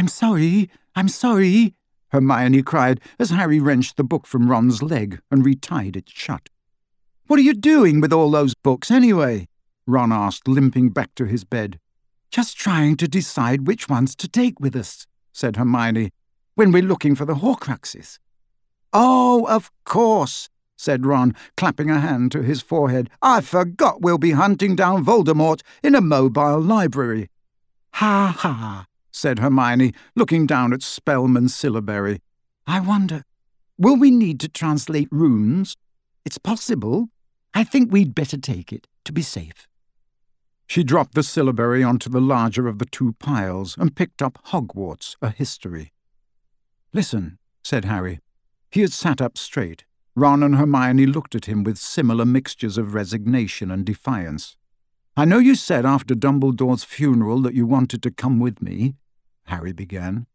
I'm sorry, Hermione cried as Harry wrenched the book from Ron's leg and retied it shut. What are you doing with all those books, anyway? Ron asked, limping back to his bed. Just trying to decide which ones to take with us, said Hermione, when we're looking for the Horcruxes. Oh, of course, said Ron, clapping a hand to his forehead. I forgot we'll be hunting down Voldemort in a mobile library. Ha ha, said Hermione, looking down at Spellman's syllabary. I wonder, will we need to translate runes? It's possible. I think we'd better take it, to be safe. She dropped the syllabary onto the larger of the two piles and picked up Hogwarts, a history. Listen, said Harry. He had sat up straight. Ron and Hermione looked at him with similar mixtures of resignation and defiance. I know you said after Dumbledore's funeral that you wanted to come with me, Harry began.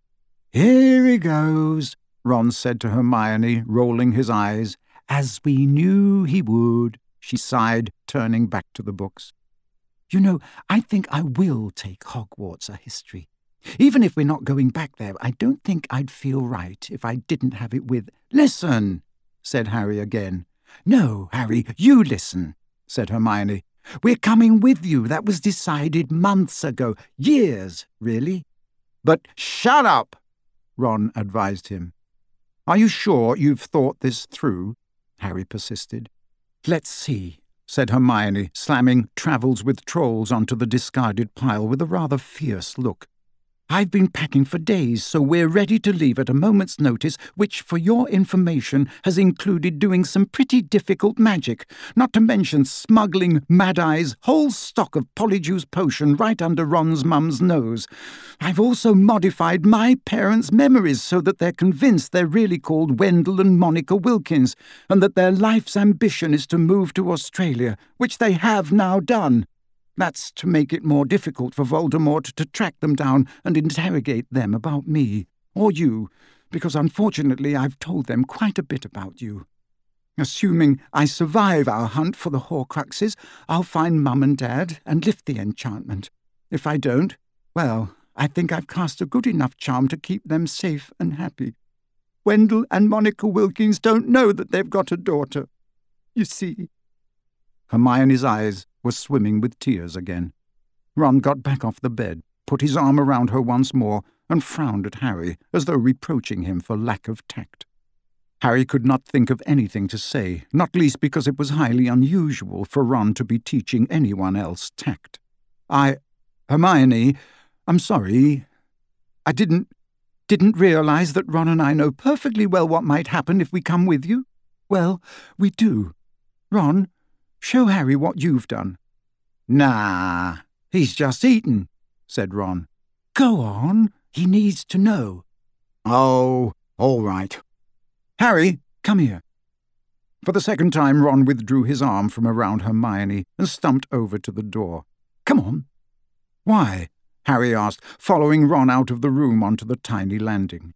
Here he goes, Ron said to Hermione, rolling his eyes. As we knew he would, she sighed, turning back to the books. You know, I think I will take Hogwarts, a history. Even if we're not going back there, I don't think I'd feel right if I didn't have it with... Listen, said Harry again. No, Harry, you listen, said Hermione. We're coming with you. That was decided months ago. Years, really. But shut up, Ron advised him. Are you sure you've thought this through? Harry persisted. Let's see, said Hermione, slamming Travels with Trolls onto the discarded pile with a rather fierce look. I've been packing for days, so we're ready to leave at a moment's notice, which, for your information, has included doing some pretty difficult magic, not to mention smuggling Mad Eye's whole stock of Polyjuice potion right under Ron's mum's nose. I've also modified my parents' memories so that they're convinced they're really called Wendell and Monica Wilkins, and that their life's ambition is to move to Australia, which they have now done. That's to make it more difficult for Voldemort to track them down and interrogate them about me, or you, because unfortunately I've told them quite a bit about you. Assuming I survive our hunt for the Horcruxes, I'll find Mum and Dad and lift the enchantment. If I don't, well, I think I've cast a good enough charm to keep them safe and happy. Wendell and Monica Wilkins don't know that they've got a daughter. You see. Hermione's eyes were swimming with tears again. Ron got back off the bed, put his arm around her once more, and frowned at Harry, as though reproaching him for lack of tact. Harry could not think of anything to say, not least because it was highly unusual for Ron to be teaching anyone else tact. Hermione, I'm sorry. I didn't realize that Ron and I know perfectly well what might happen if we come with you. Well, we do. Ron, show Harry what you've done. Nah, he's just eaten, said Ron. Go on, he needs to know. Oh, all right. Harry, come here. For the second time, Ron withdrew his arm from around Hermione and stumped over to the door. Come on. Why? Harry asked, following Ron out of the room onto the tiny landing.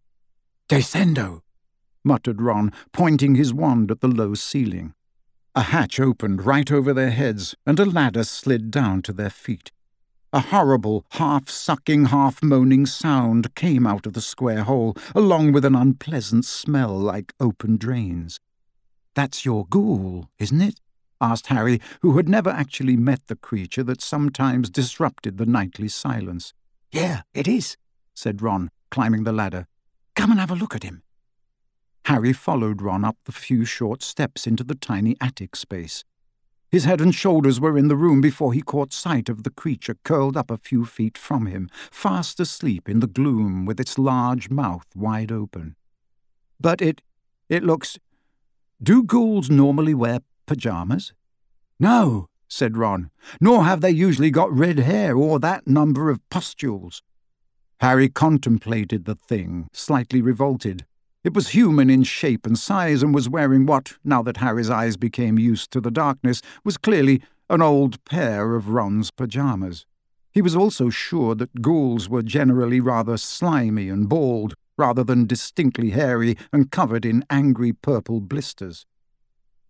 Descendo, muttered Ron, pointing his wand at the low ceiling. A hatch opened right over their heads, and a ladder slid down to their feet. A horrible, half-sucking, half-moaning sound came out of the square hole, along with an unpleasant smell like open drains. That's your ghoul, isn't it? Asked Harry, who had never actually met the creature that sometimes disrupted the nightly silence. Yeah, it is, said Ron, climbing the ladder. Come and have a look at him. Harry followed Ron up the few short steps into the tiny attic space. His head and shoulders were in the room before he caught sight of the creature curled up a few feet from him, fast asleep in the gloom with its large mouth wide open. But it looks... Do ghouls normally wear pyjamas? No, said Ron, nor have they usually got red hair or that number of pustules. Harry contemplated the thing, slightly revolted. It was human in shape and size and was wearing what, now that Harry's eyes became used to the darkness, was clearly an old pair of Ron's pyjamas. He was also sure that ghouls were generally rather slimy and bald, rather than distinctly hairy and covered in angry purple blisters.